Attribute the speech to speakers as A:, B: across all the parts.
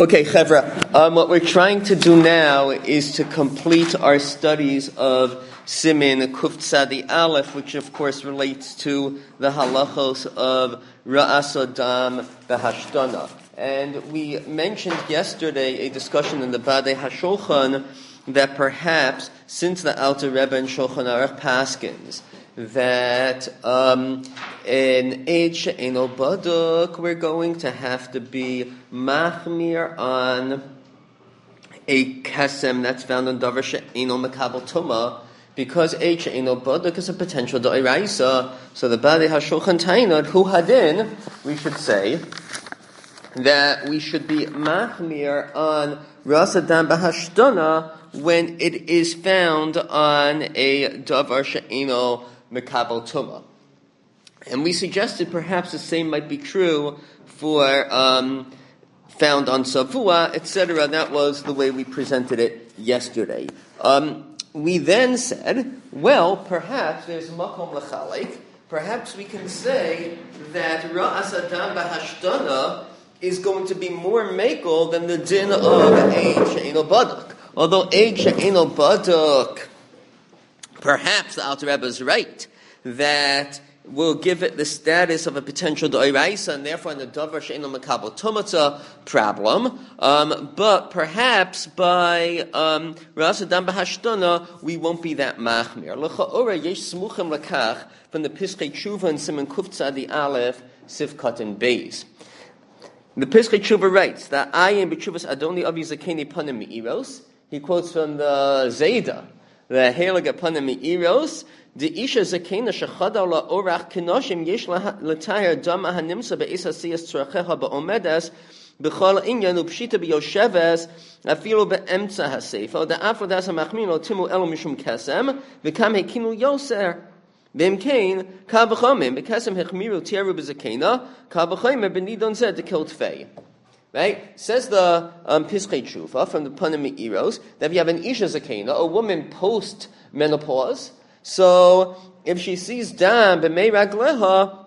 A: Okay, Chevra, what we're trying to do now is to complete our studies of Simin Kuf Tzadi Aleph, which of course relates to the halachos of Ra'as Adam B'Hashtana. And we mentioned yesterday a discussion in the Badei HaShulchan that perhaps, since the Alter Rebbe and Shulchan Aruch Paskins, that in age she'eino baduk, we're going to have to be machmir on a kesem that's found in davar she'eino mekabel tuma, because age she'eino baduk is a potential d'oraisa. So the Badei HaShulchan Tainad hu hadin, we should say that we should be machmir on ras adam b'hashtana when it is found on a davar she'eino mekabel tuma. And we suggested perhaps the same might be true for found on savua, etc. That was the way we presented it yesterday. We then said, well, perhaps there's makom l'chalik. Perhaps we can say that ra'as adam b'hashtana is going to be more mekel than the din of age she'eino baduk. Although age she'eino baduk, perhaps the Alter Rebbe is right that we'll give it the status of a potential d'oraisa, and therefore in the davar she'eino mekabel tumah problem. But perhaps by Ra'as Adam b'Hashtana we won't be that machmir. L'cha'ora yesh smuchim lakach from the Piskei Tshuva and Siman Kuf Tzadi Aleph Sivkat and Beis. The Piskei Tshuva writes that ayin b'tshuvas Adoni Avi Zakeni Panim Me'iros. He quotes from the Zayda, the Heilig Panim Me'iros. The Isha Zakena Shechada La Orach Kenoshim Yesh L'Tayar Dama Hanimsa Be'es Hasiyas Tzracheha Ba'omedes B'chol Inyan Upshita B'Yosheves Afilu Be'emtza HaSeifa the Afrodas HaMachmin Lo Timu Elo Mishum Kesem V'kam Hekinu Yoser B'imkein Ka B'chomim B'Kesem Hechmiru Tiaru B'Zakena Ka B'chomim B'Nidon Zed D'Kil Tfei. Right? Says the Piskei Tshuva from the Panim Me'iros that if you have an Isha Zakena, a woman post-menopause, so if she sees dam b'mei ragleha,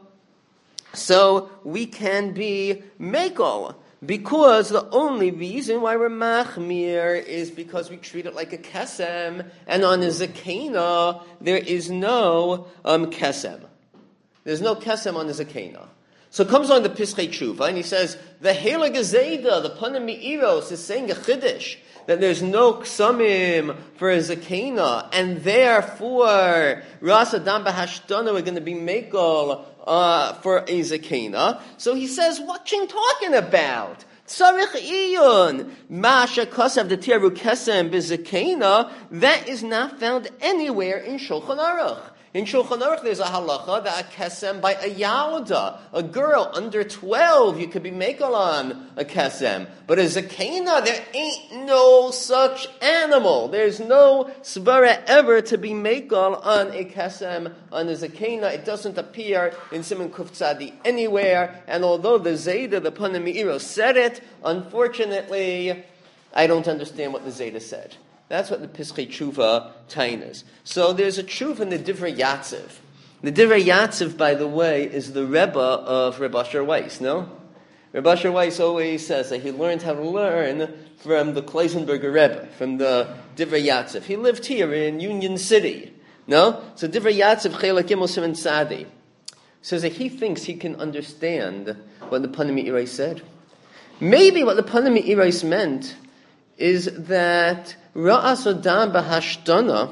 A: so we can be mekel, because the only reason why we're machmir is because we treat it like a kesem, and on a zakena there is no kesem. There's no kesem on the zakena. So it comes on the Piskei Tshuva, and he says the Heilig Zayda, the Panim Me'iros, is saying a chiddush that there's no ksamim for a zakena, and therefore Ras Adam b'Hashtana we're going to be mekel for a zakena. So he says, what you talking about? Tzarich iyun masha kasav the tiaru kesem b'zakena, that is not found anywhere in Shulchan Aruch. In Shulchan Aruch, there's a halacha that a kesem by a yalda, a girl under 12, you could be mekel on a kesem. But a zakena, there ain't no such animal. There's no svara ever to be mekel on a kesem, on a zakena. It doesn't appear in Siman Kuf Tzadi anywhere. And although the Zayda, the Panim Me'iros, said it, unfortunately, I don't understand what the Zayda said. That's what the Piskei Tshuva tainas. So there's a tshuva in the Divrei Yatziv. The Divrei Yatziv, by the way, is the Rebbe of Reb Asher Weiss, no? Reb Asher Weiss always says that he learned how to learn from the Kleisenberger Rebbe, from the Divrei Yatziv. He lived here in Union City, no? So Divrei Yatziv, Chelek Gimel Siman Tzadi, says that he thinks he can understand what the Panim Me'iros said. Maybe what the Panim Me'iros meant is that Ra'as Adam b'Hashtana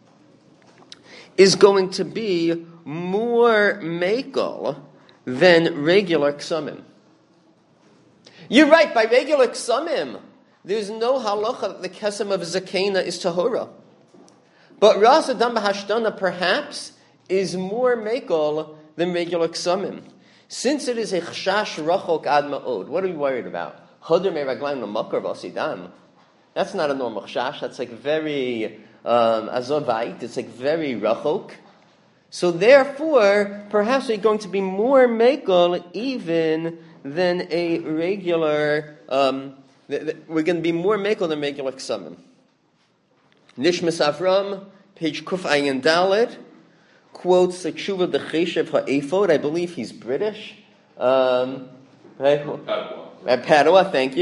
A: is going to be more mekel than regular ksamim. You're right, by regular ksamim, there's no halacha that the kesem of zakena is tahora. But Ra'as Adam b'Hashtana perhaps is more mekel than regular ksamim. Since it is a chashash rachok ad ma'od, what are we worried about? Choder me'raglayim l'makar v'asidam. That's not a normal chash. That's like very azovite. It's like very rachok. So therefore, perhaps we're going to be more mekel even than a regular. We're going to be more mekel than regular ksamim. Nishmas Avram, page Kuf Ayin Dalet, quotes the Tshuva D'Cheshev Ha'efod. I believe he's British. Right? Padua, thank you.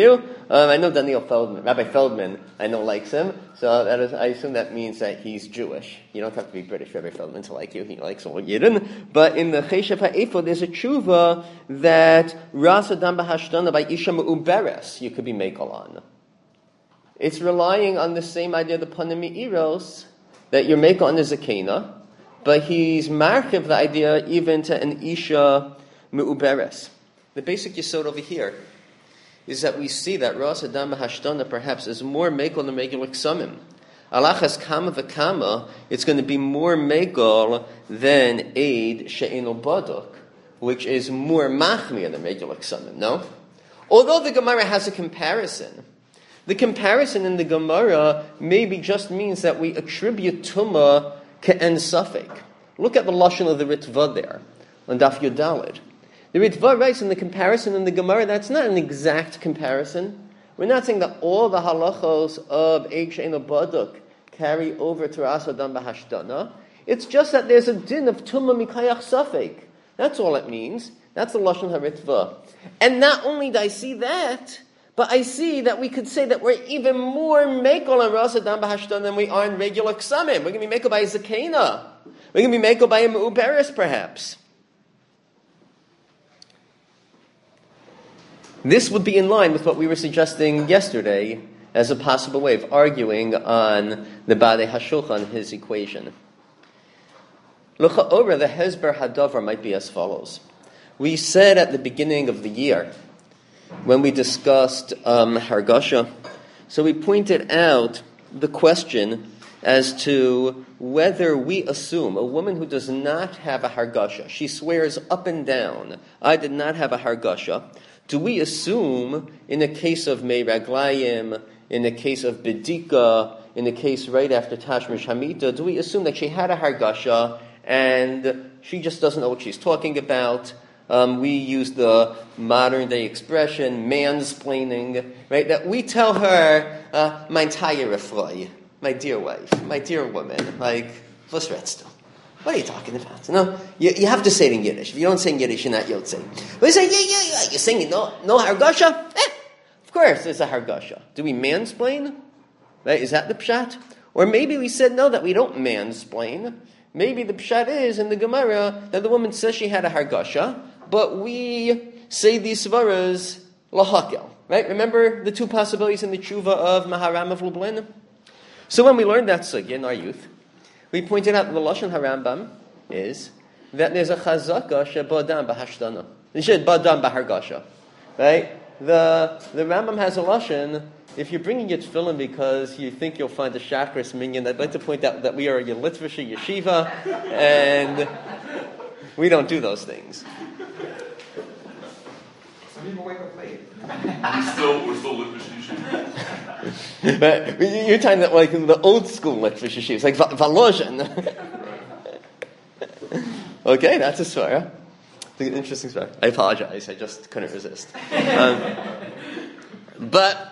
A: I know Rabbi Feldman, I know likes him, so I assume that means that he's Jewish. You don't have to be British for Rabbi Feldman to like you. He likes all Yidden. But in the Cheshev Ha'efod, there's a tshuva that Ras Adam B'Hashdana by Isha Me'uberes, you could be Mekel on. It's relying on the same idea of the Panim Me'iros, that you're Mekel on the Zakena, but he's marchiv the idea even to an Isha Me'uberes. The basic yesod over here is that we see that Ras Adam Hashtana perhaps is more megal than regular ksamim. Alachas kama v'kama, it's going to be more megal than Eid She'eno Baduk, which is more machmir than regular ksamim, no? Although the Gemara has a comparison, the comparison in the Gemara maybe just means that we attribute Tumah ke'en safek. Look at the lashon of the Ritva there, on Daf Yudalid. The Ritva writes in the comparison in the Gemara, that's not an exact comparison. We're not saying that all the halachos of Eid She'eno Baduk carry over to Ras Adam B'Hashdana. It's just that there's a din of Tumah Mikayach Safek. That's all it means. That's the Lashon HaRitva. And not only do I see that, but I see that we could say that we're even more Mekel on Ras Adam B'Hashdana than we are in regular Ksamim. We're going to be Mekel by a Zakena. We're going to be Mekel by a Me'uberes, perhaps. This would be in line with what we were suggesting yesterday as a possible way of arguing on the Badei HaShulchan, his equation. L'cha'ora, the Hezber Hadavar might be as follows. We said at the beginning of the year, when we discussed Hargasha, so we pointed out the question as to whether we assume a woman who does not have a Hargasha, she swears up and down, I did not have a Hargasha. Do we assume, in the case of Mei Raglayim, in the case of Bedika, in the case right after Tashmish Hamita, do we assume that she had a Hargasha and she just doesn't know what she's talking about? We use the modern day expression, mansplaining, right? That we tell her, mein Tayere Frau, my dear wife, my dear woman, like, was redst du? What are you talking about? No, you have to say it in Yiddish. If you don't say it in Yiddish, you're not Yotzei. But you say, yeah, you're saying no Hargasha? Of course there's a Hargasha. Do we mansplain? Right? Is that the pshat? Or maybe we said no, that we don't mansplain. Maybe the pshat is in the Gemara that the woman says she had a Hargasha, but we say these svaras lahakel. Right? Remember the two possibilities in the tshuva of Maharam of Lublin? So when we learned that sugya in our youth, we pointed out that the Lashon HaRambam is that there's a chazaka shebadam b'hashdana. Badam b'hargasha. Right? The Rambam has a Lashon, if you're bringing your tefillin because you think you'll find a chakras minyan, I'd like to point out that we are a Litvisha yeshiva, and we don't do those things.
B: Some people wake up late. We're still Litvisha yeshiva.
A: But you're talking about like the old school Litvish yeshivas, like Volozhin. Okay, that's a svara. It's an interesting svara. I apologize, I just couldn't resist. But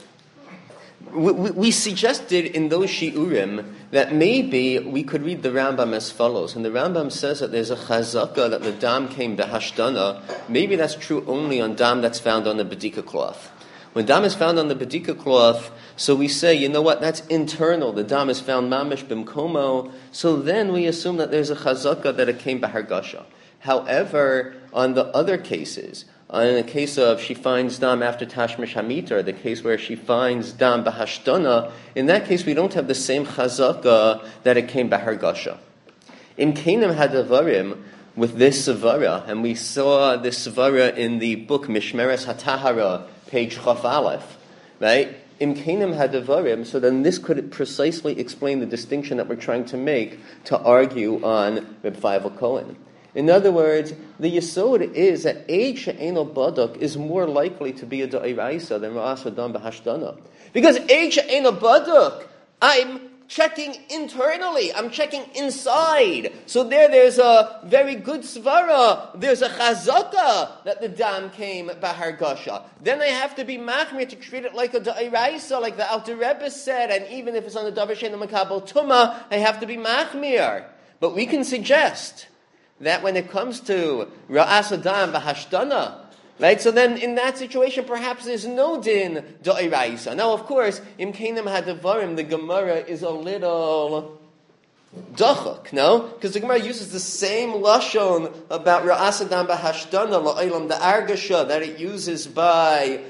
A: we suggested in those shiurim that maybe we could read the Rambam as follows. And the Rambam says that there's a chazaka that the dam came b'hashdana. Maybe that's true only on dam that's found on the bedika cloth. When dam is found on the bedika cloth, so we say, you know what, that's internal. The dam is found mamish b'mkomo. So then we assume that there's a chazaka that it came b'hargasha. However, on the other cases, in the case of she finds dam after tashmish hamita, or the case where she finds dam b'hashdana, in that case we don't have the same chazaka that it came b'hargasha. In Kenim Hadavarim, with this savara, and we saw this savara in the book Mishmeres HaTahara, page Chaf Aleph, right? Im Kenim Hadavarim, so then this could precisely explain the distinction that we're trying to make to argue on Reb Feivel Cohen. In other words, the yesod is that Eid She'eno Baduk is more likely to be a Da'iraisa than Ra'as Adam B'Hashdana. Because Eid She'eno Baduk, I'm checking internally. I'm checking inside. So there's a very good svara. There's a chazaka that the dam came b'hargasha. Then I have to be machmir to treat it like a da'iraisa, like the Alter Rebbe said, and even if it's on the davar she'eino makabel tuma, I have to be machmir. But we can suggest that when it comes to ra'as adam b'hashdana, Right? So then in that situation, perhaps there's no din da'iraisa. Now, of course, im keinem hadavarim, the Gemara is a little dachuk, no? Because the Gemara uses the same lashon about ra'as adam b'hashdana la'olam, the argasha that it uses by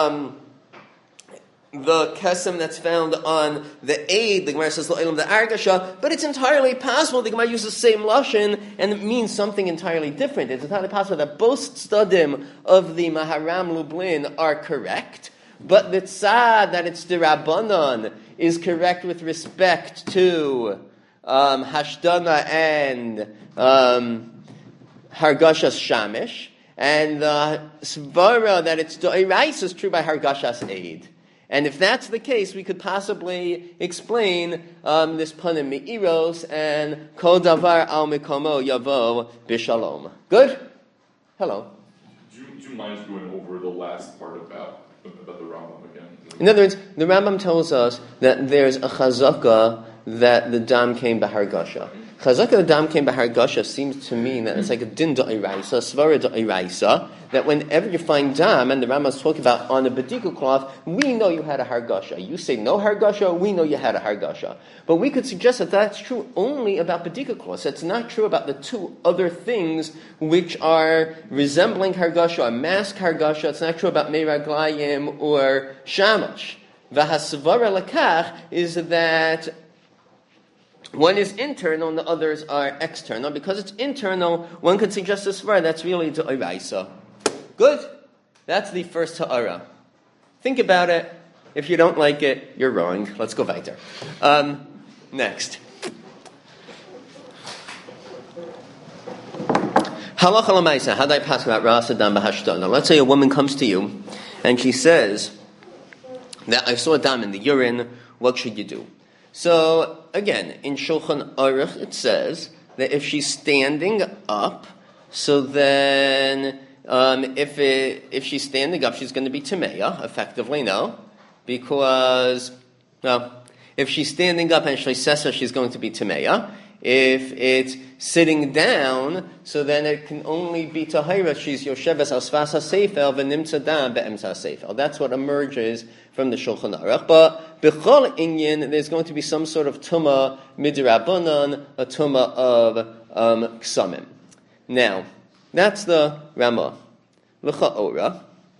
A: the kesem that's found on the aid. The Gemara says la'olam the argasha, but it's entirely possible the Gemara uses the same lashon and it means something entirely different. It's entirely possible that both studim of the Maharam Lublin are correct, but the tzad that it's the Rabbanon is correct with respect to Hashdana and Hargashas Shamish, and the Svara that it's Do'irais is true by Hargashas Aid. And if that's the case, we could possibly explain this Panim Me'iros and Kol Davar Al Mikomo Yavo Bishalom. Good? Hello.
B: Do you mind going over the last part about the Rambam again?
A: In other words, the Rambam tells us that there's a chazaka that the dam came b'hargasha. Chazaka the dam came b'hargasha seems to mean that it's like a din da'iraisa, svara da'iraisa, that whenever you find dam, and the Rambam's talking about on a bedika cloth, we know you had a hargasha. You say no hargasha, we know you had a hargasha. But we could suggest that that's true only about bedika cloths. It's not true about the two other things which are resembling hargasha or mask hargasha. It's not true about meiraglayim or shamash. V'hasvara lakach is that one is internal and the others are external. Because it's internal, one could suggest a svara that's really d'oraisa. Good? That's the first ha'ara. Think about it. If you don't like it, you're wrong. Let's go weiter. Next. Halacha l'maisa. How do I pass about ra'as adam b'hashdana? Let's say a woman comes to you and she says that I saw a dam in the urine. What should you do? So, again, in Shulchan Aruch it says that if she's standing up, so then if she's standing up, she's going to be Timeya, effectively, no? Because, if she's standing up and Shleisesa, she's going to be Timeya. If it's sitting down, so then it can only be Tahira. She's Yosheves Asfas HaSeifel v'nimtza dam be'emtza HaSeifel. That's what emerges from the Shulchan Aruch. But B'chol Inyan, there's going to be some sort of Tumah Midrabanan, a Tumah of Ksamim. Now, that's the Ramah. L'cha'ora,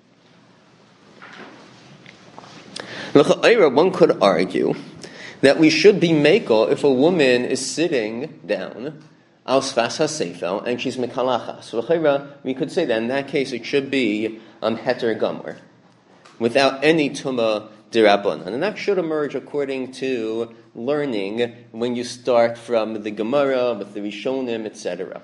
A: one could argue that we should be mekel if a woman is sitting down, al sfas ha-seifel, and she's mekalachas. We could say that in that case it should be heter gamor, without any tumah dirabanan. And that should emerge according to learning when you start from the Gemara, with the Rishonim, etc.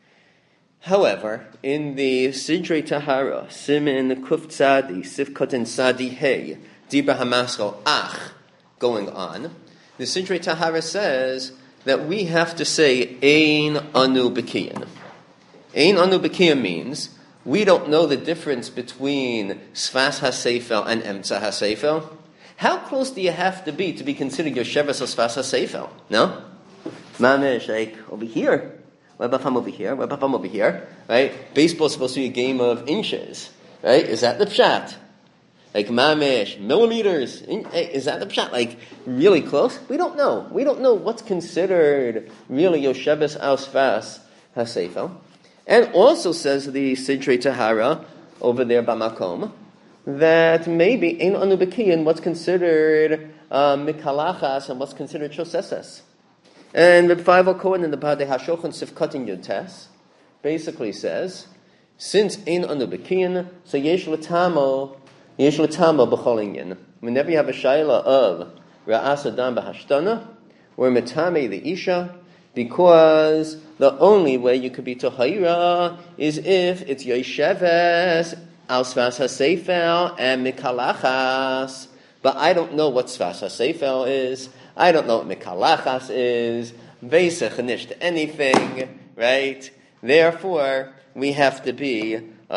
A: However, in the Sidrei Tahara, Simin Kuf Tzadi, Sifkat Sadi Hey, Dibra Hamaskal Ach, going on, the Sidrei Tahara says that we have to say Ein Anu Bekiyan. Ein Anu Bekiyan means we don't know the difference between Sfas HaSeifel and Emtza HaSeifel. How close do you have to be considered Yosheves Sfas HaSeifel? No? Mamish, like over here. What about I'm over here? What about I'm over here? Right? Baseball's supposed to be a game of inches. Right? Is that the pshat? Like mamish, millimeters. Is that the pshat? Like really close? We don't know. We don't know what's considered really Yosheves Sfas HaSeifel. And also says the Sidrei Tahara over there by Makom that maybe Ein Anu Bekiyan what's considered Mikalachas and what's considered Shoseses. And Reb Feivel Cohen in the Badei HaShochan Sifkatin Yotes basically says, since Ein Anu Bekiyan, so Yesh L'tamo B'chol Inyan. Whenever you have a shayla of Ra'as Adam B'hashtana, or Metame the Isha, because the only way you could be Tohaira is if it's Yosheves Al Sfas HaSeifel and Mikalachas. But I don't know what Sfas HaSeifel is. I don't know what Mikalachas is. Veisach nisht anything, right? Therefore, we have to be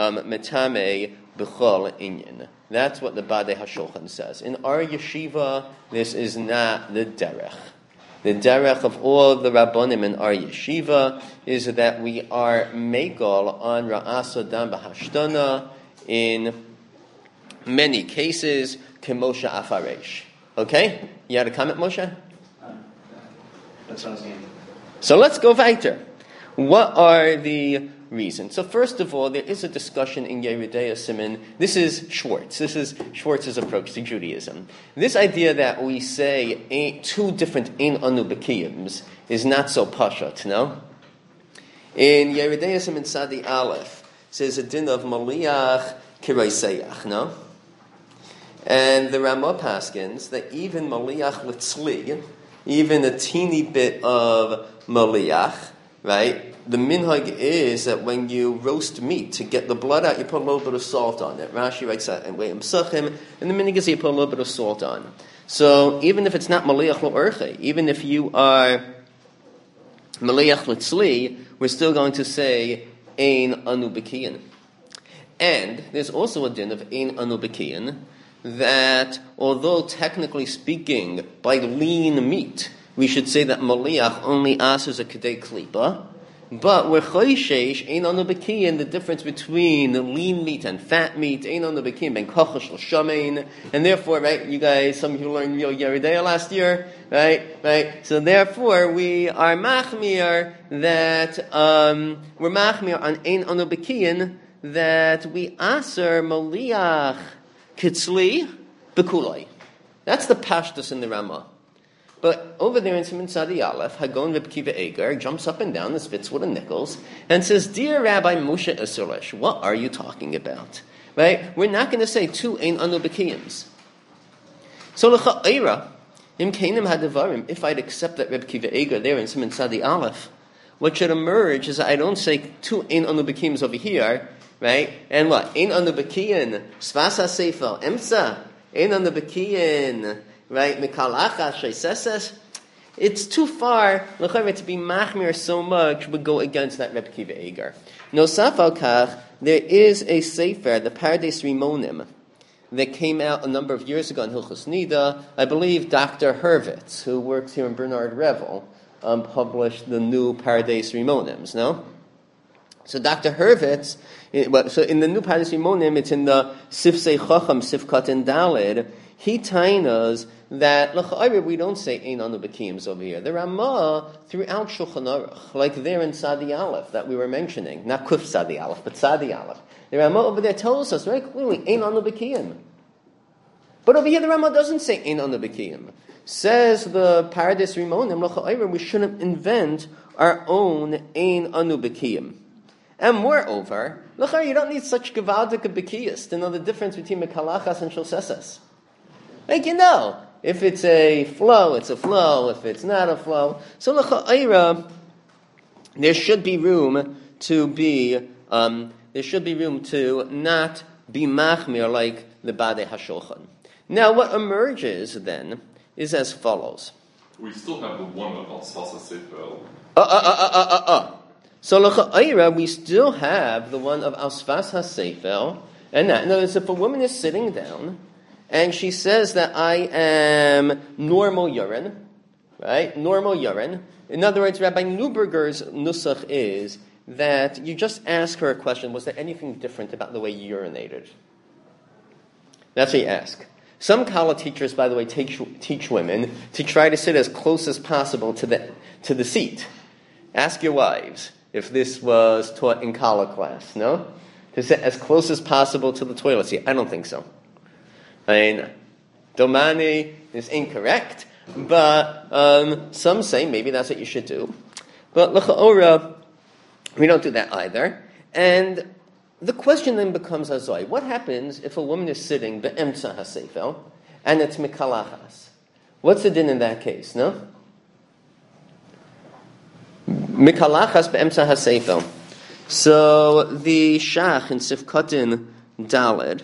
A: Metame B'chol Inyan. That's what the Badei HaShulchan says. In our yeshiva, this is not the derech. The derech of all the Rabbonim in our yeshiva is that we are megal on Ra'as Adam B'hashtana in many cases, Moshe Afaresh. Okay? You had a comment, Moshe?
C: That's what I was getting.
A: So let's go weiter. What are the reasons? So first of all, there is a discussion in Yeridei Siman. This is Schwartz. This is Schwartz's approach to Judaism. This idea that we say two different Ein Anu B'Kiyums is not so pashat, no? In Yeridei Siman Sadi Aleph, says a din of Maliach Kiraiseach, no? And the Ramah paskins that even Maliach Litzli, even a teeny bit of Maliach, right? The minhag is that when you roast meat, to get the blood out, you put a little bit of salt on it. Rashi writes that in Weim Psachim, and the minhag is you put a little bit of salt on. So even if it's not Maliach L'Orche, even if you are Maliach Litzli, we're still going to say Ein Anu B'Kiyin. And there's also a din of Ein Anu B'Kiyin, that although technically speaking, by lean meat, we should say that Maliach only asks a Kedei Klipa, but we're Choishesh, Ein Anu B'Kiyin, the difference between the lean meat and fat meat, Ein Anu B'Kiyin, Ben Kochash L'Shamein, and therefore, right, you guys, some of you learned Yeridei last year, right, so therefore we are Machmir that, we're Machmir on Ein Anu B'Kiyin, that we aser Maliach Kitzli B'Kulai. That's the pashtus in the Ramah. But over there in Siman Sadi Aleph, Hagon Reb Kiva Eger jumps up and down the Spitzwood and Nichols and says, "Dear Rabbi Moshe Esuresh, what are you talking about? Right? We're not going to say two Ein Anu B'Kiyams. So l'cha'ira, im keinim hadavarim, if I'd accept that Reb Kiva Eger there in Siman Sadi Aleph, what should emerge is that I don't say two Ein Anu B'Kiyams over here, right? And what? Ein Anu B'Kiyin, Svas HaSefer, Emsa, Ein Anu B'Kiyin, right? Mikalacha, Sheiseses. It's too far, l'chayre, to be machmir so much would go against that Reb Kiva Eger. Nosaf al kach, there is a sefer, the Pardes Rimonim, that came out a number of years ago in Hilchos Nida. I believe Dr. Hurwitz, who works here in Bernard Revel, published the new Pardes Rimonims, no? So Dr. Hurwitz, so in the new Pardes Rimonim, it's in the Sifsei Chacham, Sifkat and Daled, he tainas that l'cha'ayre we don't say Ein Anu B'Kiyams over here. The Ramah throughout Shulchan Aruch, like there in Sadi Aleph that we were mentioning, not Kuf Sadi Aleph, but Sadi Aleph. The Ramah over there tells us very clearly Ein Anu B'Kiyam. But over here the Ramah doesn't say Ein Anu B'Kiyam. Says the Pardes Rimonim, l'cha'ayre we shouldn't invent our own Ein Anu B'Kiyam. And moreover, l'cha'ayre you don't need such gevaldik b'kiyas to know the difference between mekalachas and shosesas. Like, you know, if it's a flow, it's a flow. If it's not a flow. So, l'cha'ayra, there should be room to not be machmir like the Badei HaShulchan. Now, what emerges then is as follows.
B: We still have the one of Al-Sasa Sefer.
A: So, l'cha'ayra, we still have the one of Al-Sfas HaSefer, and that. In other words, if a woman is sitting down, and she says that I am normal urine, right? Normal urine. In other words, Rabbi Neuberger's nusach is that you just ask her a question, was there anything different about the way you urinated? That's what you ask. Some Kala teachers, by the way, teach women to try to sit as close as possible to the seat. Ask your wives if this was taught in Kala class, no? To sit as close as possible to the toilet seat. I don't think so. I mean, Domani is incorrect, but some say maybe that's what you should do. But l'cha'ora, we don't do that either. And the question then becomes azoi. What happens if a woman is sitting be'emtza ha'sefer and it's mikalachas? What's the din in that case, no? Mikalachas be'emtza ha'sefer. So the Shach in Sifkatin Daled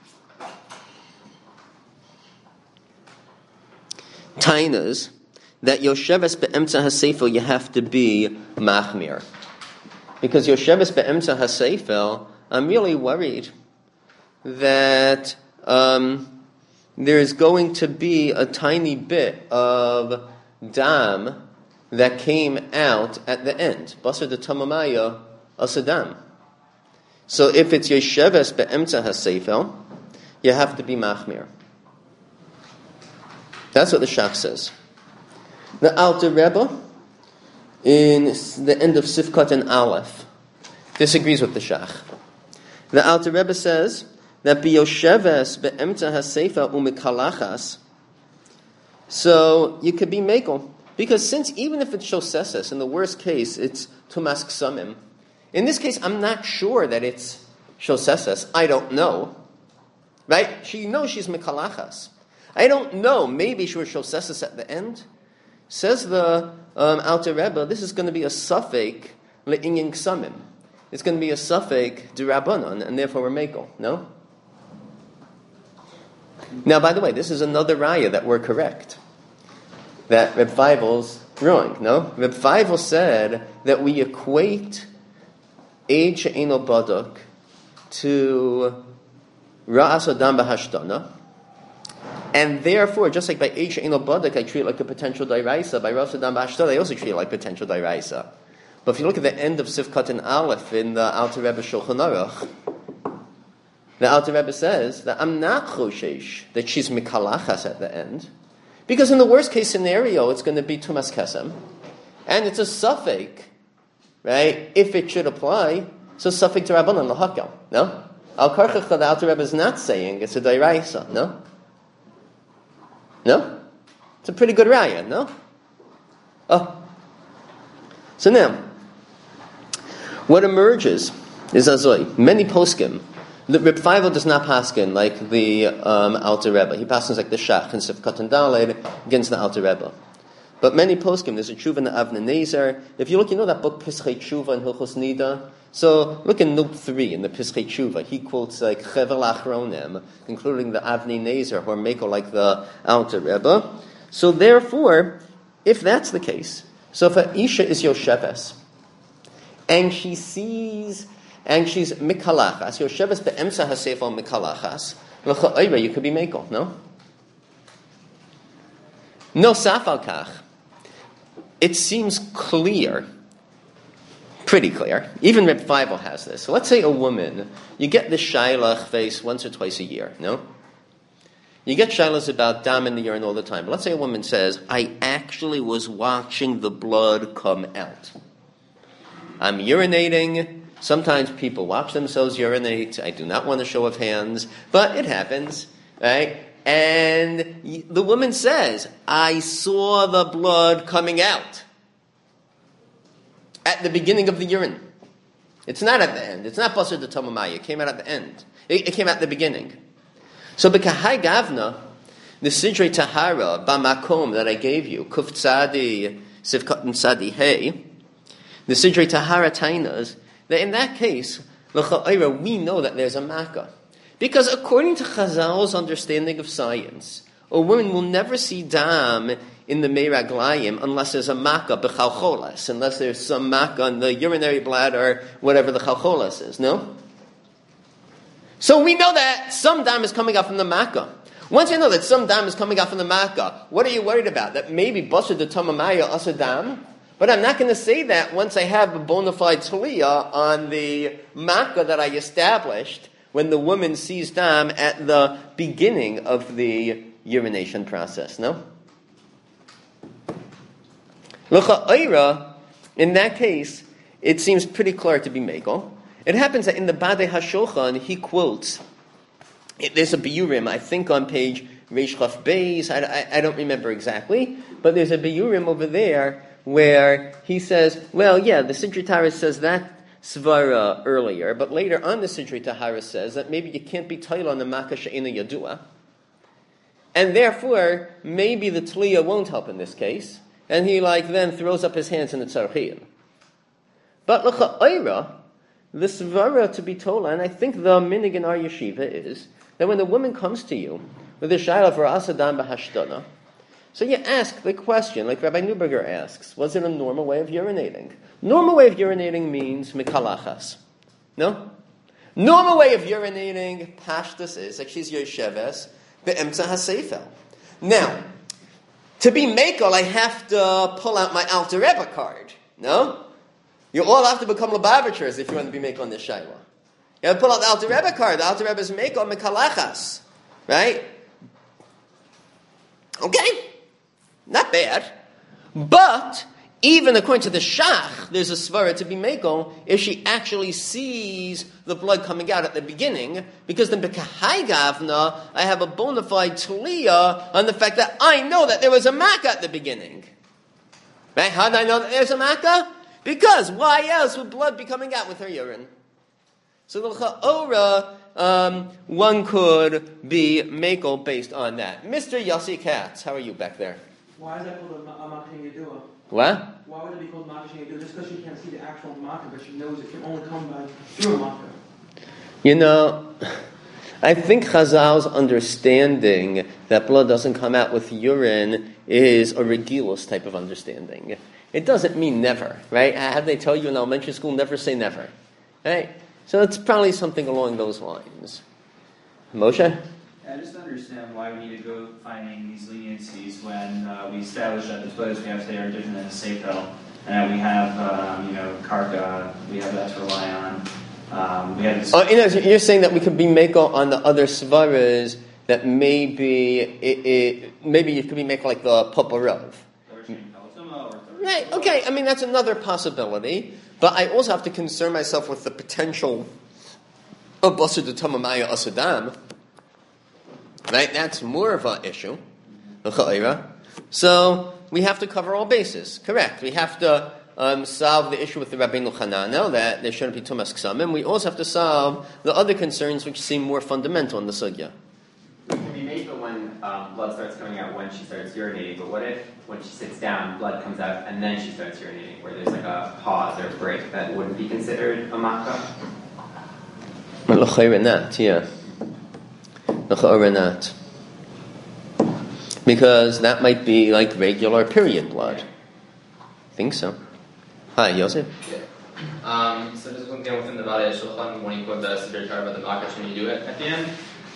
A: tainas that Yosheves be'emtza hasefer you have to be machmir, because Yosheves be'emtza hasefer, I'm really worried that there's going to be a tiny bit of dam that came out at the end. Basar de tamamaya asadam. So if it's Yesheves be'emtza hasefel, you have to be machmir. That's what the Shach says. The Alter Rebbe, in the end of Sifkat and Aleph, disagrees with the Shach. The Alter Rebbe says that b'yosheves be'emtza hasefel u'mikalachas, so you could be mekel. Because since even if it's shoseses, in the worst case, it's tumas ksamim. In this case, I'm not sure that it's shoseses. I don't know. Right? She knows she's mikalachas. I don't know. Maybe she was shoseses at the end. Says the Alter Rebbe, this is going to be a suffik le'inyin ksamim. It's going to be a suffik d'Rabbanan, and therefore we're mekel. No? Now, by the way, this is another raya that we're correct. That Reb Feivel's wrong, no? Reb Feivel said that we equate Eid She'eino Baduk to Ra'as Adam B'Hashtana, and therefore, just like by Eid She'eino Baduk, I treat it like a potential dairaisa, by Ra'as Adam B'Hashtana, I also treat it like potential dairaisa. But if you look at the end of Sifkat and Aleph in the Alter Rebbe Shulchan Aruch, the Alter Rebbe says that I'm not choshesh that she's mikalachas at the end, because in the worst case scenario, it's going to be tumas kesem, and it's a suffik, right? If it should apply, so suffik to Rabbanan lahakel. No, al karchach the Alter Rebbe is not saying it's a dairaisa. No, it's a pretty good raya. No, so now what emerges is azoi. Many poskim. The Reb Feivel does not paskin like the Alter Rebbe. He paskins like the Shach and Sifkat and Daled against the Alter Rebbe. But many poskim, there's a tshuva in the Avnei Nezer. If you look, you know that book Pischei Tshuva and Hilchos Nida? So look in note 3 in the Pischei Tshuva. He quotes like Chevel Achronim, including the Avnei Nezer, who are meko like the Alter Rebbe. So therefore, if that's the case, so if a Isha is Yosheves, and she sees... and she's mikalachas. Yosheves be'emsa hasefal mikalachas. L'cha'ayra, you could be mekel, no? No safal kach. It seems clear, pretty clear. Even Reb Feivel has this. So let's say a woman, you get this shailach face once or twice a year, no? You get shailas about dam in the urine all the time. But let's say a woman says, I actually was watching the blood come out. I'm urinating. Sometimes people watch themselves urinate. I do not want a show of hands, but it happens, right? And the woman says, I saw the blood coming out at the beginning of the urine. It's not at the end. It's not basar de tamamaya. It came out at the end. It came out at the beginning. So b'kahai gavna, the sidrei tahara b'makom that I gave you, kuf tzadi, sivkat and tzadi hey, the sidrei tahara tainas, that in that case, we know that there's a makkah. Because according to Chazal's understanding of science, a woman will never see dam in the meiraglayim unless there's a makkah b'chalcholas, unless there's some makkah in the urinary bladder, whatever the chalcholas is, no? So we know that some dam is coming out from the makkah. Once you know that some dam is coming out from the makkah, what are you worried about? That maybe basar de tamamaya asa dam? But I'm not going to say that once I have a bona fide taliyah on the makkah that I established when the woman sees dam at the beginning of the urination process, no? L'cha'ira, in that case, it seems pretty clear to be mekel. It happens that in the Badei HaShulchan, he quotes, there's a biurim, I think on page Reish Chaf Beis, I don't remember exactly, but there's a biurim over there where he says, well, yeah, the Sidrei Tahara says that svara earlier, but later on the Sidrei Tahara says that maybe you can't be title on the makkah she'ena yadua, and therefore maybe the tliyah won't help in this case, and he then throws up his hands in the tzarchiyah. But l'cha'ayra, the svara to be told, and I think the minig in our yeshiva is that when the woman comes to you with a shayla for asadam b'hashtana, so you ask the question, like Rabbi Neuberger asks, was it a normal way of urinating? Normal way of urinating means mikalachas. No? Normal way of urinating, pashtus is, like she's yosheves, be'emtza hasefel. Now, to be mekel, I have to pull out my Alter Rebbe card. No? You all have to become Lubavitchers if you want to be mekel on this shayla. You pull out the Alter Rebbe card. The Alter Rebbe's Meiko Mekalachas. Right? Okay. Not bad. But even according to the Shach, there's a svara to be Meiko if she actually sees the blood coming out at the beginning, because then B'Kahai Gavna, I have a bona fide Tliya on the fact that I know that there was a Makkah at the beginning. Right? How did I know that there's a Makkah? Because why else would blood be coming out with her urine? So the Cha'ora, one could be Meiko based on that. Mr. Yossi Katz, how are you back there?
D: Why is that called a Makkah Yedua?
A: What?
D: Why would it be called Makkah Yedua? Just because she can't see the actual Makkah, but she knows it can only come by through a Makkah.
A: You know, I think Chazal's understanding that blood doesn't come out with urine is a regulus type of understanding. It doesn't mean never, right? How they tell you in elementary school, never say never, right? So it's probably something along those lines. Moshe?
C: I just don't understand why we need to go finding these leniencies when we establish that the photos we have today are different than the Seifel, and that we have, Karka, we have that to rely on. We have this
A: You're saying that we could be Meiko on the other svaras that maybe it could be Meiko like the Poparov. Right, okay, I mean that's another possibility, but I also have to concern myself with the potential of Basar de Tamamaya Asadam. Right, that's more of an issue. So we have to cover all bases. Correct. We have to solve the issue with the Rabbeinu Hananel that there shouldn't be Tumas Ksamim. We also have to solve the other concerns which seem more fundamental in the sugya.
E: It can be made for when blood starts coming out when she starts urinating, but what if when she sits down, blood comes out and then she starts urinating, where there's like a pause or a break, that wouldn't be considered a makkah?
A: Yeah. Not. Because that might be like regular period blood. I think so. Hi, Yosef?
F: Yeah. So just one thing within the Valley of Shulchan, when you quote the Siddur Torah about the makkah, when you do it at the end,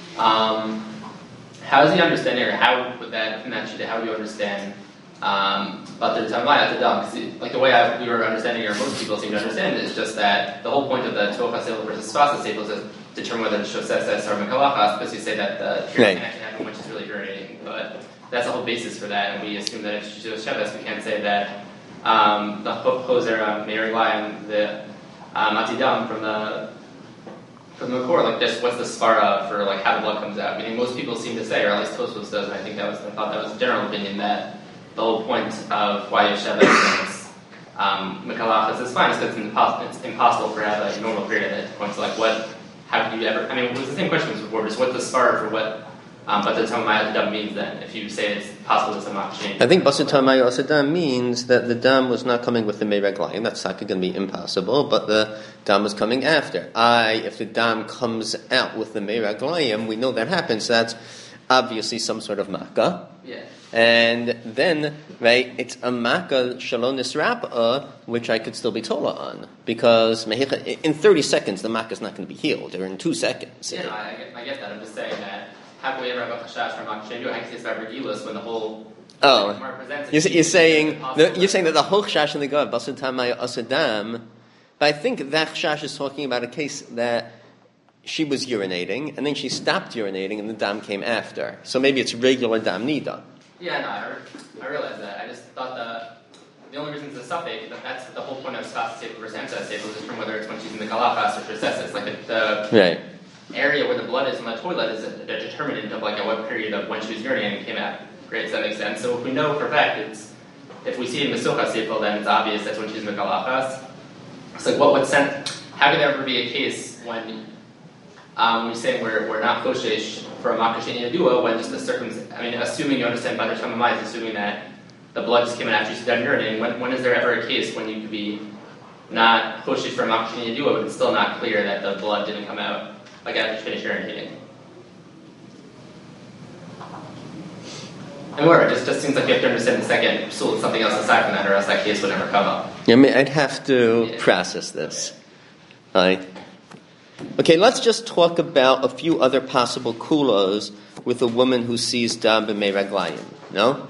F: how is the understanding, or how would that, in that sheet, how do you understand about the Tamai at the dam? Because like the way we were understanding, or most people seem to understand it, is just that the whole point of the Tocha Seifel versus Sfasa Seifel is to determine whether the Shoseses or Mekalachas, because you say that the treatment can actually happen when she's really urinating. But that's the whole basis for that, and we assume that if she shows Sheves, we can't say that the Choser Meiriglayim, the Atidam from the Makor, like just what's the svara for like how the blood comes out? Meaning most people seem to say, or at least Tosfos does, and I thought that was the general opinion, that the whole point of why Yesheves Mekalachas is fine is because it's impossible for a normal period at that point. So like how do you ever, I mean, it was the same question as before, just what's the svara for what but the Tamai Dam means then, if you say it's possible to somehow change?
A: I think Basar Tamai Asadam means that the dam was not coming with the Meiraglayim. That's not going to be impossible, but the dam was coming after. If the dam comes out with the Meiraglayim, we know that happens. That's obviously some sort of makkah.
F: Yeah.
A: And then, right, it's a makkah shalom nisrapa, which I could still be tola on. Because in 30 seconds, the makkah is not going to be healed, or in 2 seconds.
F: Yeah, no, I get that. I'm just saying that how can we ever have a chashash from Makkah Shendu? How can you say it's about Regilas when the whole
A: you're saying that the whole chash in the God Basar Tamai Asadam, but I think that chash is talking about a case that she was urinating and then she stopped urinating and the dam came after. So maybe it's regular dam nida.
F: Yeah, no, I realize that. I just thought the only reason it's a suffix, that's the whole point of Sfas Seifel versus Emsa Seifel, is from whether it's when she's in the Galachas or Shoseses. Like the
A: right.
F: area where the blood is in the toilet is a determinant of like at what period of when she was urinating came out. Great, does that make sense? So if we know for a fact if we see it in the Mesocha Seifel, then it's obvious that's when she's in the Galachas. It's like what would sense? How could there ever be a case when we say we're not koshesh for a makkah sheni yadua when just the assuming you understand Badr Shamamai is assuming that the blood just came in after she's done urinating. When is there ever a case when you could be not koshesh for a makkah sheni yadua, but it's still not clear that the blood didn't come out like after she finished urinating? And whatever, it just seems like you have to understand the second psul, something else aside from that, or else that case would never come up.
A: I mean, I'd have to process this. Right. Okay, let's just talk about a few other possible kulos with a woman who sees dam b'mei raglayim. No?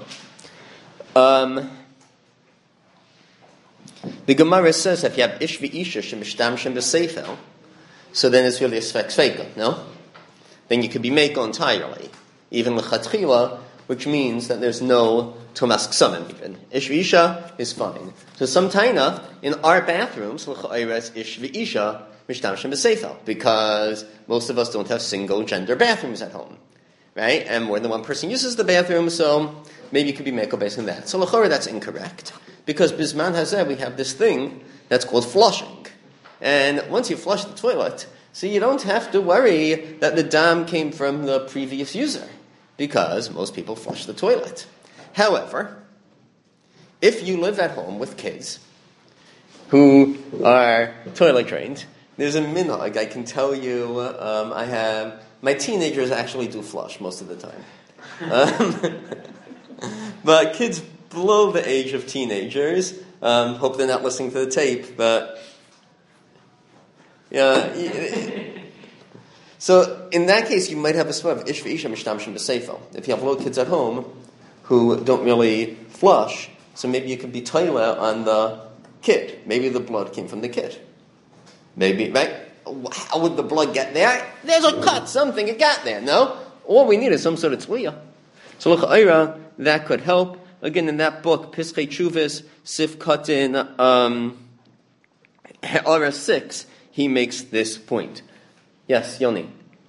A: The Gemara says if you have ish v'isha shemishtam shem b'seifel, so then it's really a sfek sveika, no? Then you could be mekel entirely, even lechatchila, which means that there's no Tomas Ksamim even. Ish v'isha is fine. So some taina, in our bathrooms, l'cha'ayres ish v'isha mishtamshem b'seifel, because most of us don't have single gender bathrooms at home, right? And more than one person uses the bathroom, so maybe you could be mekel based on that. So l'cha'ayre, that's incorrect. Because bisman hazeh, we have this thing that's called flushing. And once you flush the toilet, so you don't have to worry that the dam came from the previous user, because most people flush the toilet. However, if you live at home with kids who are toilet trained, there's a minhag. I can tell you, my teenagers actually do flush most of the time. But kids below the age of teenagers, hope they're not listening to the tape, but so in that case, you might have a sweat of ish v'isha mishtamshim b'seifel. If you have little kids at home who don't really flush, so maybe you could be toilet on the kid. Maybe the blood came from the kid. Maybe, right? How would the blood get there? There's a cut, something, it got there, no? All we need is some sort of tzliya. So l'cha'ayra, that could help. Again, in that book, Pischei Chuvas, Sif Katan, Ha'ara 6, he makes this point. Yes, Yoni.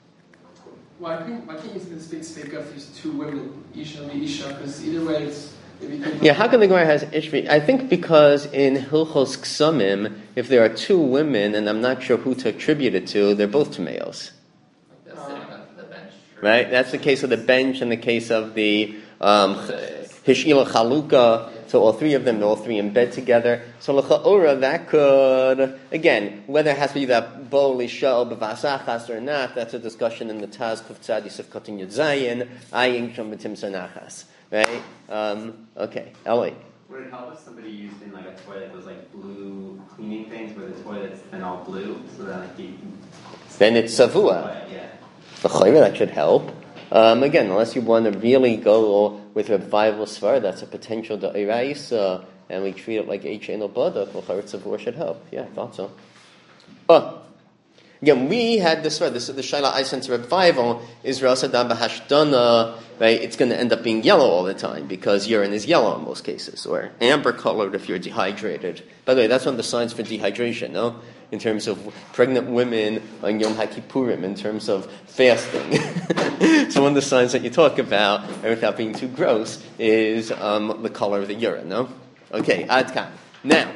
G: Why can't you speak if there's two women, Isha and Isha? Because either way, it's...
A: Yeah, how come the Gemara has Ishvi? I think because in Hilchos Ksamim, if there are two women, and I'm not sure who to attribute it to, they're both Tumeos.
F: That's sitting on the bench.
A: Right? That's the case of the bench and the case of the Hishila Chaluka. So all three of them, all three in bed together. So l'cha'ora, that could, again, whether it has to be that bo lishal b'vasachas or not, that's a discussion in the Taz Kuftzad Yisuf Kotin Yud Zayin, ayin shom b'tim sanachas. Right? Okay, Ellie.
E: Would it help if somebody used in like a toilet those like blue cleaning things where the toilet's then all blue, so that like you can...
A: Then it's savua.
E: Yeah.
A: L'cha'ora, that should help. Again, unless you want to really go with revival svar, that's a potential da'iraisa, and we treat it like H. Eno Badak, l'cha'ora savua should help. Yeah, I thought so. Again, we had this svar, this is the Shaila I sent to revival, Israel Sadam Bahashdana, right? It's going to end up being yellow all the time, because urine is yellow in most cases, or amber colored if you're dehydrated. By the way, that's one of the signs for dehydration, no? In terms of pregnant women on Yom HaKippurim, in terms of fasting. So one of the signs that you talk about, without being too gross, is the color of the urine, no? Okay, Ad Kan. Now,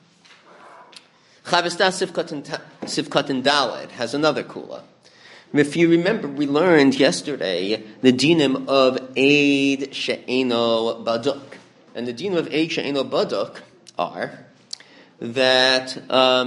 A: Chavista Sivkatan Daled has another kula. If you remember, we learned yesterday the dinim of Eid She'eno Baduk. And the dinim of Eid She'eno Baduk are that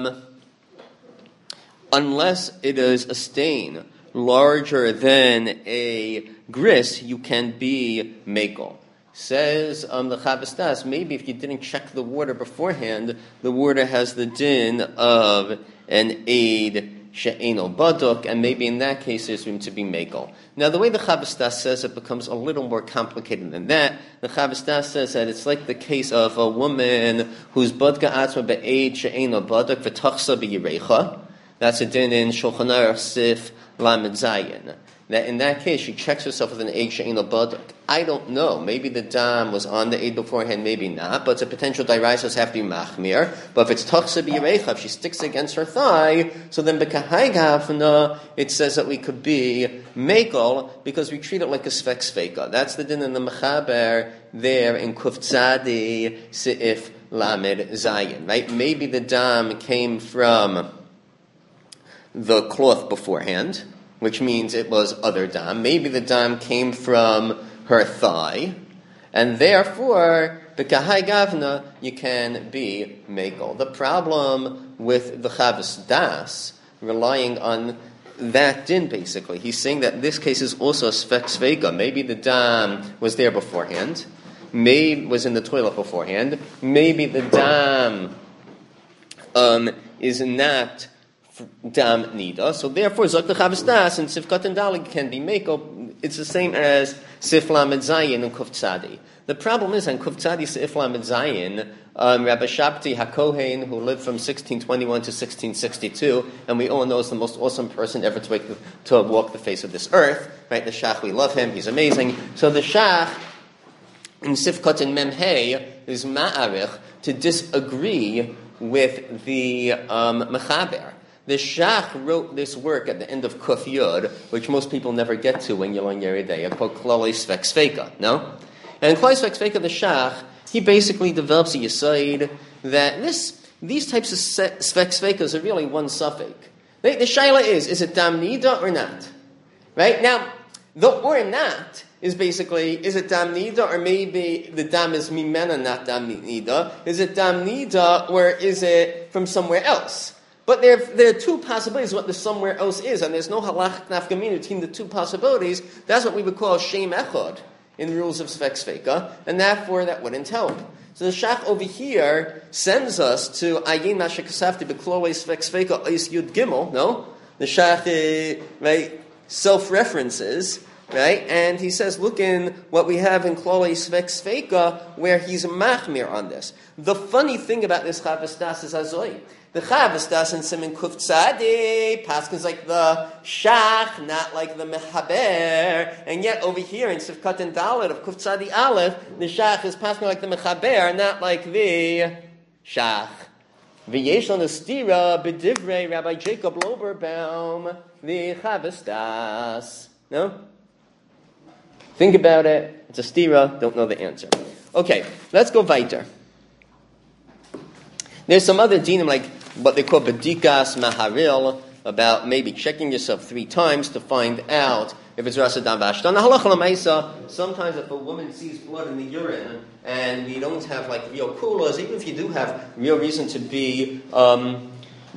A: unless it is a stain larger than a gris, you can be mekel. Says the Chavastas, maybe if you didn't check the water beforehand, the water has the din of an Eid She'eno Baduk, and maybe in that case there's room to be mekel. Now the way the Chavastas says it becomes a little more complicated than that. The Chavastas says that it's like the case of a woman who's Badka Atzma Be'eid She'eno Baduk V'tachsa B'yirecha. That's a din in Shulchan Aruch Sif Lamed Zayin. That in that case, she checks herself with an Eid She'eno Baduk. I don't know. Maybe the dam was on the Eid beforehand, maybe not. But it's a potential dairaisas have to be machmir. But if it's tachsa b'yirecha, if she sticks against her thigh, so then b'kahai gafna, it says that we could be mekel because we treat it like a svek sveka. That's the din in the mechaber there in Kuftzadi Seif Lamed Zayin. Right? Maybe the dam came from the cloth beforehand, which means it was other dam. Maybe the dam came from her thigh, and therefore, b'kahai gavna, you can be mekel. The problem with the Chavas Das, relying on that din, basically, he's saying that this case is also a svek sveka. Maybe the dam was there beforehand, maybe was in the toilet beforehand, maybe the dam is not dam nida. So therefore, Zok the Chavas Das and Sifkat and Dalig can be meko. It's the same as Sif Lamed Zayin and Kuf Tzadi. The problem is on Kuf Tzadi Sif Lamed Zayin, Rabbi Shabtai HaKohen, who lived from 1621 to 1662, and we all know is the most awesome person ever to walk the face of this earth, right? The Shach, we love him, he's amazing. So the Shach in Sifkat and Memhei is ma'arich to disagree with the Mechaber. The Shach wrote this work at the end of Kuf Yud, which most people never get to when you learn Yeridei, called Klali Svek Sveka, no? And in Klali Svek Sveka, the Shach, he basically develops a yisoid that these types of Svek Svekas are really one suffix. The shaila is it dam nida or not? Right? Now, the or not is basically, is it dam nida, or maybe the dam is mimena, not dam nida? Is it dam nida, or is it from somewhere else? But there are two possibilities what the somewhere else is, and there's no halach nafkamina between the two possibilities. That's what we would call shem echad in rules of Svek Sveka, and therefore that wouldn't help. So the Shach over here sends us to Ayin Masha Kasafti Beklole Svek Sveka Ois Yud Gimel, no? The Shach, right, self-references, right? And he says, look in what we have in Klole Svek Sveka, where he's machmir on this. The funny thing about this Chavas Das is Azoi. The Chavas Das in Siman Kuf Tzadi paskins like the Shach, not like the Mechaber, and yet over here in Sifkat and Dalet of Kuf Tzadi Aleph, the Shach is paskin like the Mechaber, not like the Shach. V'yesh on the stira b'divrei Rabbi Jacob Loberbaum the Chavas Das. No? Think about it. It's a stira. Don't know the answer. Okay, let's go weiter. There's some other dinim like what they call bedikas maharil, about maybe checking yourself 3 times to find out if it's rasa dam v'ashtan. Halacha l'maisa, sometimes if a woman sees blood in the urine and we don't have like real kulas, even if you do have real reason to be make on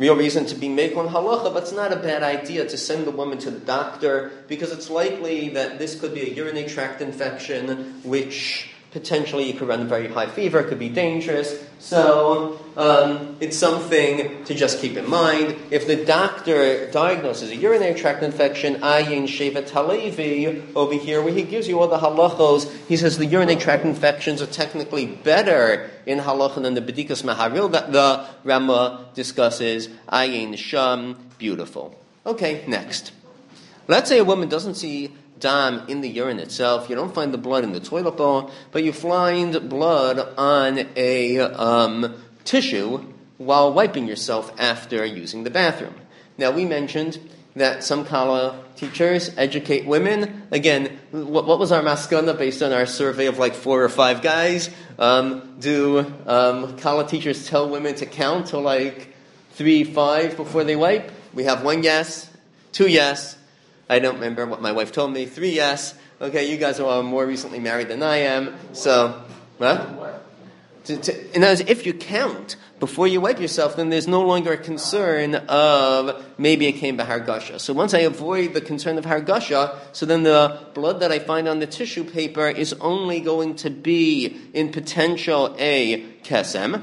A: halacha, but it's not a bad idea to send the woman to the doctor because it's likely that this could be a urinary tract infection, which potentially you could run a very high fever, could be dangerous. So it's something to just keep in mind. If the doctor diagnoses a urinary tract infection, Ayin Shevet Halevi, over here where he gives you all the halachos, he says the urinary tract infections are technically better in halacha than the bedikas maharil that the Rama discusses. Ayin Sham, beautiful. Okay, next. Let's say a woman doesn't see dam in the urine itself. You don't find the blood in the toilet bowl, but you find blood on a tissue while wiping yourself after using the bathroom. Now, we mentioned that some Kala teachers educate women. Again, what was our maskana based on our survey of like 4 or 5 guys? Do Kala teachers tell women to count to like 3, 5 before they wipe? We have 1 yes, 2 yes. I don't remember what my wife told me. 3 yes. Okay, you guys are all more recently married than I am. So, what? In other words, if you count before you wipe yourself, then there's no longer a concern of maybe it came by hargasha. So once I avoid the concern of hargasha, so then the blood that I find on the tissue paper is only going to be in potential a kesem.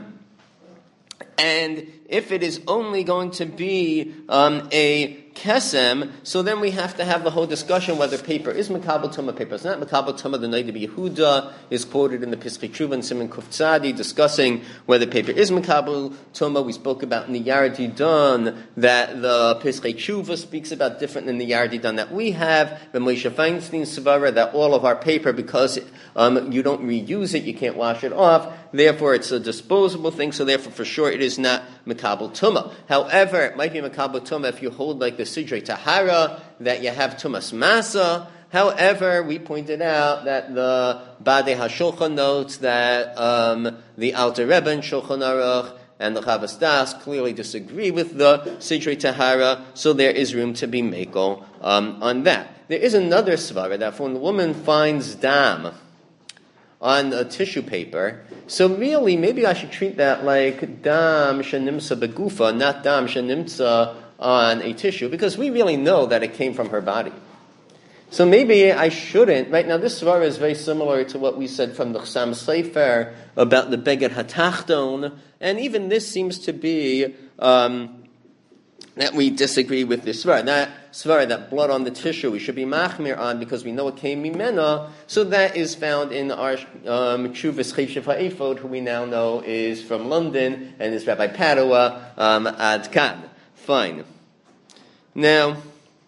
A: And if it is only going to be a kesem, so then we have to have the whole discussion whether paper is makabel tumah, paper is not makabel tumah. The Noda B'Yehuda is quoted in the Piskei Tshuva and Siman Kuf Tzadi discussing whether paper is makabel tumah. We spoke about in the Yardi Don that the Piskei Tshuva speaks about different than the Yardi Don that we have. The Moshe Feinstein Svara that all of our paper, because you don't reuse it, you can't wash it off, therefore it's a disposable thing, so therefore for sure it is not makabel tumah. However, it might be makabel tumah if you hold like the Sidrei Tahara, that you have Tumas Masa. However, we pointed out that the Badei HaShulchan notes that the Alter Rebbe in Shulchan Aruch and the Chavas Das clearly disagree with the Sidrei Tahara, so there is room to be mekel on that. There is another svara that when the woman finds dam on a tissue paper, so really maybe I should treat that like dam shenimsa begufa, not dam shenimsa on a tissue, because we really know that it came from her body. So maybe I shouldn't. Right now, this svara is very similar to what we said from the Chassam Sofer about the Beged HaTachton, and even this seems to be that we disagree with this svara. That svara, that blood on the tissue, we should be machmir on because we know it came mimena. So that is found in our Tshuvas Cheshiv HaEphod, who we now know is from London, and is Rabbi Padua Ad Kan. Fine. Now,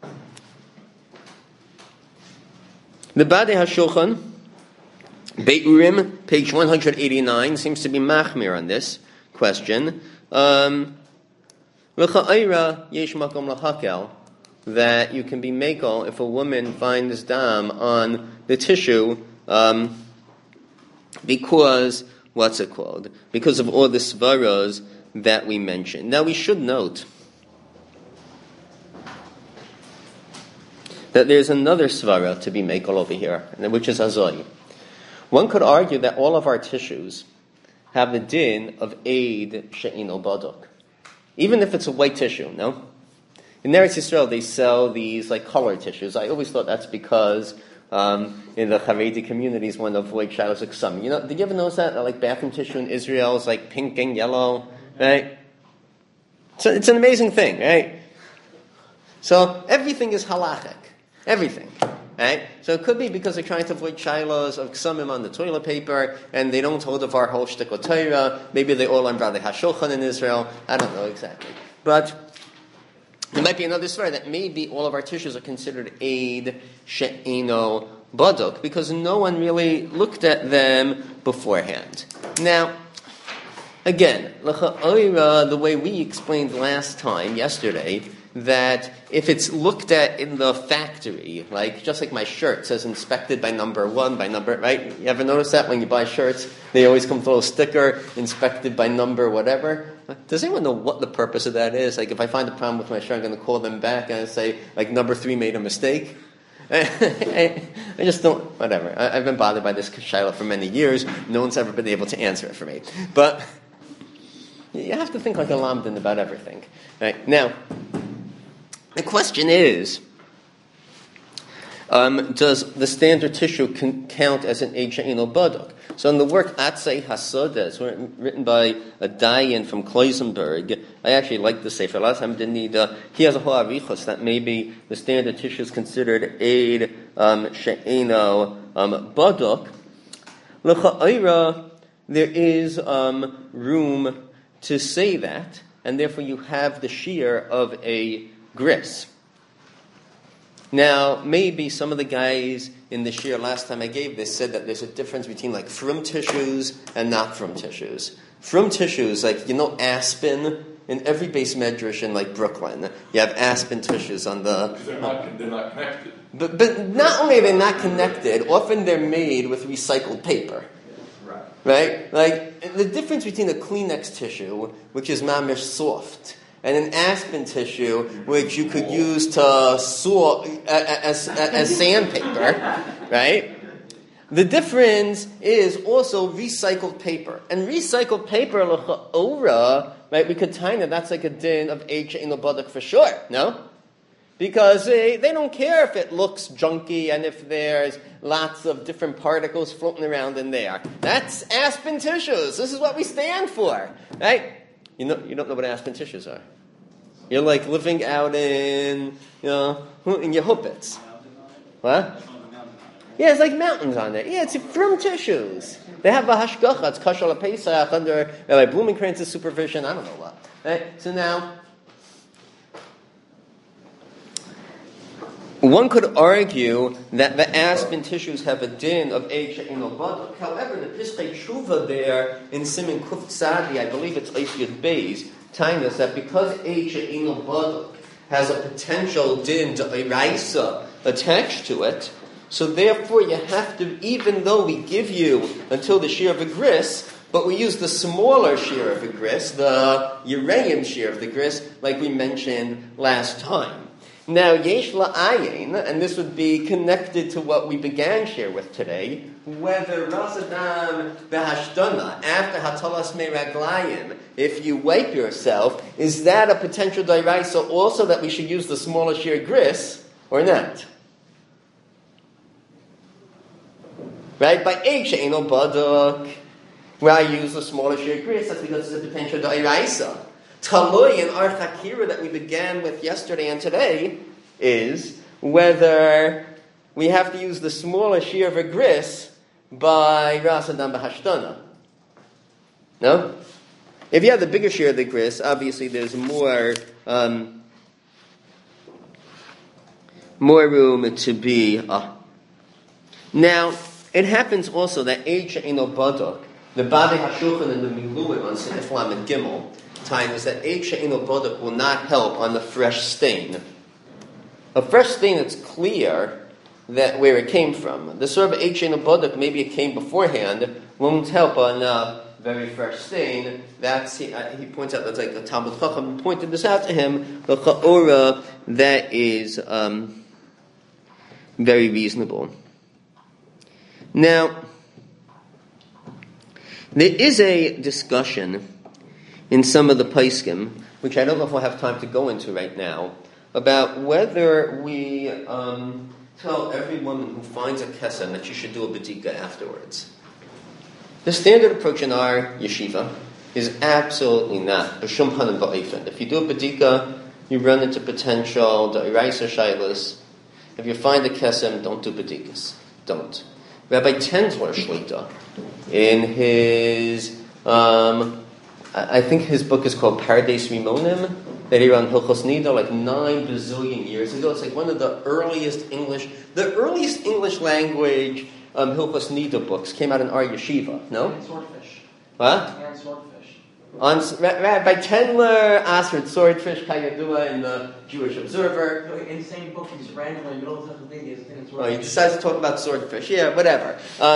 A: the Badei HaShulchan, Beit Urim, page 189, seems to be machmir on this question. L'cha'ira yesh makom lahakel, that you can be makel if a woman finds dam on the tissue, because, what's it called? Because of all the svaros that we mentioned. Now we should note that there's another svara to be makel over here, which is azoi. One could argue that all of our tissues have the din of aid she'ino badok. Even if it's a white tissue, no? In Eretz Yisrael, they sell these like color tissues. I always thought that's because in the Haredi communities, one of avoid shadows like some. You know, did you ever notice that like bathroom tissue in Israel is like pink and yellow, right? So it's an amazing thing, right? So everything is halachic, everything, right? So it could be because they're trying to avoid shilos of ksamim on the toilet paper, and they don't hold of our whole shtick of Torah. Maybe they all on Badei HaShulchan in Israel. I don't know exactly, but there might be another story that maybe all of our tissues are considered aid she'ino baduk because no one really looked at them beforehand. Now, again, the way we explained last time, yesterday, that if it's looked at in the factory, like just like my shirt says inspected by number 1, by number, right? You ever notice that when you buy shirts, they always come with a little sticker, inspected by number whatever? Does anyone know what the purpose of that is? Like if I find a problem with my shirt, I'm going to call them back and say, like number 3 made a mistake? I just don't, whatever. I've been bothered by this shaila for many years. No one's ever been able to answer it for me. But you have to think like a lamdan about everything. Right? Now, the question is, does the standard tissue count as an eid she'ino baduk? So in the work Atzei Hasodes, written by a Dayan from Kloisenberg, I actually like the sefer. Last time I didn't need, he has a whole arichos that maybe the standard tissue is considered eid she'ino baduk. L'cha'ira, there is room to say that, and therefore you have the shear of a gris. Now, maybe some of the guys in the shir last time I gave this said that there's a difference between like frum tissues and not frum tissues. Frum tissues, like, you know, aspen, in every base medrash in like Brooklyn, you have aspen tissues on the...
B: They're not connected.
A: But not only are they not connected, often they're made with recycled paper. Right? Like, the difference between a Kleenex tissue, which is mamish soft, and an aspen tissue, which you could use to saw as sandpaper, right? The difference is also recycled paper. And recycled paper, l'cha'ora, right, we could time it, that's like a din of eid she'ino baduk for sure, no? Because they don't care if it looks junky and if there's lots of different particles floating around in there. That's aspen tissues. This is what we stand for, right? You don't know what aspen tissues are. You're like living out in your huppets. What? Yeah, it's like mountains on there. Yeah, it's from tissues. They have a hashgacha. It's kashal pesach under Rabbi Blumenkrantz's supervision. I don't know what. Right? So now, one could argue that the aspen tissues have a din of eid she'ino baduk. However, the Pischei Tshuva there in Siman Kuf Tzadi, I believe it's Eif Yud Beis, telling us that because eid she'ino baduk has a potential din to eraisa attached to it, so therefore you have to, even though we give you until the shear of a gris, but we use the smaller shear of the gris, the Ureim shear of the gris, like we mentioned last time. Now, yesh la'ayin, and this would be connected to what we began share with today, whether rasadam behashtana, after hatalas meraglayim, if you wipe yourself, is that a potential dairaisa also that we should use the smaller shear gris, or not? Right? By eid she'ino baduk, where I use the smaller shear gris, that's because it's a potential dairaisa. Talui in our Chakira that we began with yesterday and today is whether we have to use the smaller shear of a gris by Rasadam Bahashtana. No? If you have the bigger shear of the gris, obviously there's more room to be. Now, it happens also that Eid She'eino Badok, the Badei HaShulchan and the Miluim on Sinif Lamed Gimel, time is that Eid She'eino Badok will not help on the fresh stain. A fresh stain that's clear that where it came from. The sort of Eid She'eino Badok, maybe it came beforehand, won't help on very fresh stain. That's he points out that's like the Talmud Chacham pointed this out to him. The Cha'ora, that is very reasonable. Now, there is a discussion in some of the Paiskim, which I don't know if we'll have time to go into right now, about whether we tell every woman who finds a kesem that she should do a bedika afterwards. The standard approach in our yeshiva is absolutely not. If you do a bedika, you run into potential da'iraisa shaylas. If you find a kesem, don't do bedikas. Don't. Rabbi Tendler Shlita, in his, I think his book is called Pardes Rimonim, that he wrote Hilchos Nida like 9 bazillion years ago. It's like one of the earliest English language Hilchos Nida books came out in our yeshiva. No?
D: And swordfish.
A: What?
D: And swordfish.
A: Rabbi Tendler answered swordfish kayadua in the Jewish Observer.
D: In the same book, he's randomly in the middle of the thing.
A: He decides to talk about swordfish. Yeah, whatever.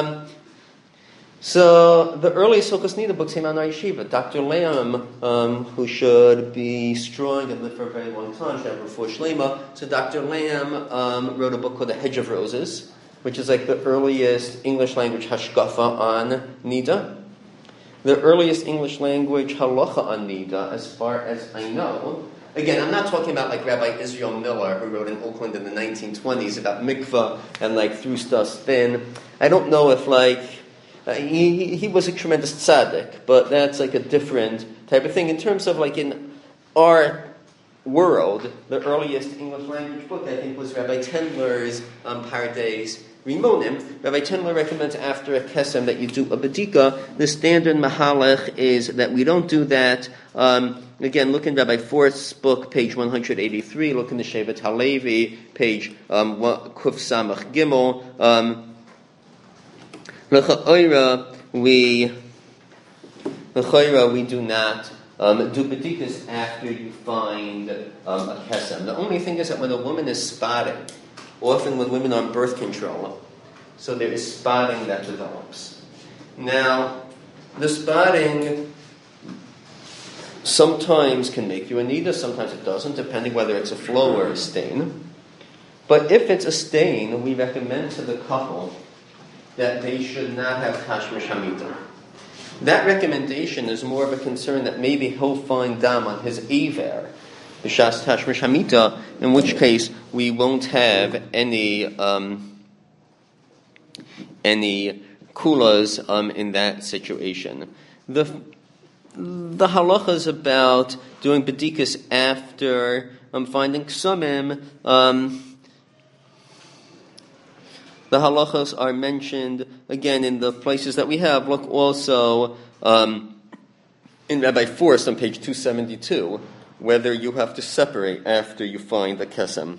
A: So the earliest Hilchos Nida books came out in our yeshiva. Dr. Lamb, who should be strong and live for a very long time, should have refuah shlema. So Dr. Lamb wrote a book called The Hedge of Roses, which is like the earliest English language hashkafa on Nida. The earliest English language halacha on Nida, as far as I know. Again, I'm not talking about like Rabbi Israel Miller, who wrote in Oakland in the 1920s about mikvah and like threw stuff thin. I don't know if like he was a tremendous tzaddik, but that's like a different type of thing. In terms of like in our world, the earliest English language book I think was Rabbi Tendler's Pardes Rimonim. Rabbi Tendler recommends after a kesem that you do a bedika. The standard mahalach is that we don't do that. Again, look in Rabbi Forst's book, page 183. Look in the Shevet HaLevi, page Kuf Samach Gimel. L'cha'oira, we do not do bedikas after you find a kesem. The only thing is that when a woman is spotting, often when women are on birth control, so there is spotting that develops. Now, the spotting sometimes can make you a nida, sometimes it doesn't, depending whether it's a flow or a stain. But if it's a stain, we recommend to the couple that they should not have tashmish hamita. That recommendation is more of a concern that maybe he'll find dam on his aver, the shas tashmish hamita, in which case we won't have any kulas in that situation. The halachas about doing bedikas after finding ksumim, the halachas are mentioned again in the places that we have. Look also in Rabbi Forst on page 272, whether you have to separate after you find the kesem.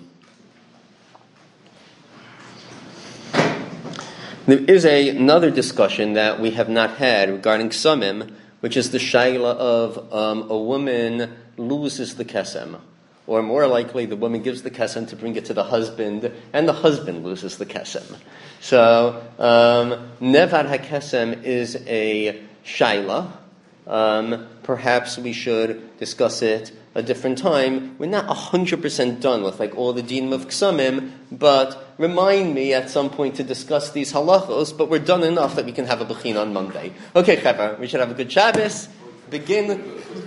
A: There is another discussion that we have not had regarding ksumim, which is the shaila of a woman loses the kesem. Or more likely, the woman gives the kesem to bring it to the husband, and the husband loses the kesem. So, nevad ha-kesem is a shaila. Perhaps we should discuss it a different time. We're not 100% done with like all the dinim of ksumim, but remind me at some point to discuss these halachos, but we're done enough that we can have a bechina on Monday. Okay, Chevra, we should have a good Shabbos. Begin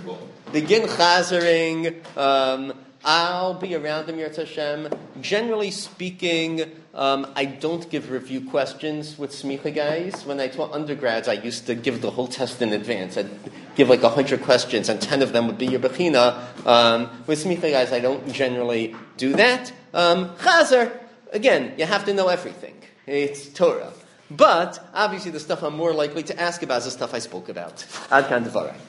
A: chazering. I'll be around them, Yirtzeh Hashem. Generally speaking, I don't give review questions with Smicha guys. When I taught undergrads, I used to give the whole test in advance. give like 100 questions and 10 of them would be your bechina. With smicha guys, I don't generally do that. Chazer, again, you have to know everything. It's Torah. But obviously the stuff I'm more likely to ask about is the stuff I spoke about. Ad kan devarai.